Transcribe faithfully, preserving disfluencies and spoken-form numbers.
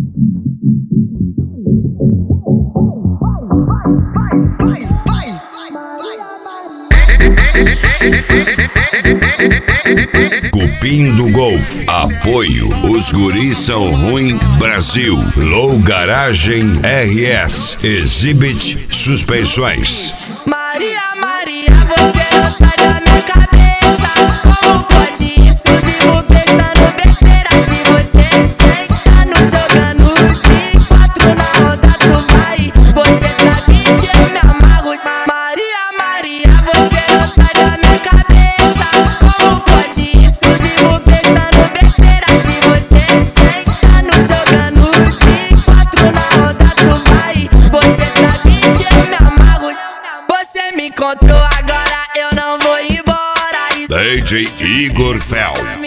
Cupim do Golf. Apoio. Os guris são ruim. Brasil. Low Garagem R S. Exhibit Suspensões. Maria, Maria, você não sai da minha cabeça. Como pode isso? Vivo pensando besteira de você. Sentando, jogando de quatro na roda, tu vai. Você sabe que eu me amarro. Maria, Maria, você não sai da minha cabeça. Como pode isso? Vivo pensando besteira de você. Sentando, jogando de quatro na roda, tu vai. Você sabe que eu me amarro. Você me encontrou agora, eu não vou embora. D J Igor Fel.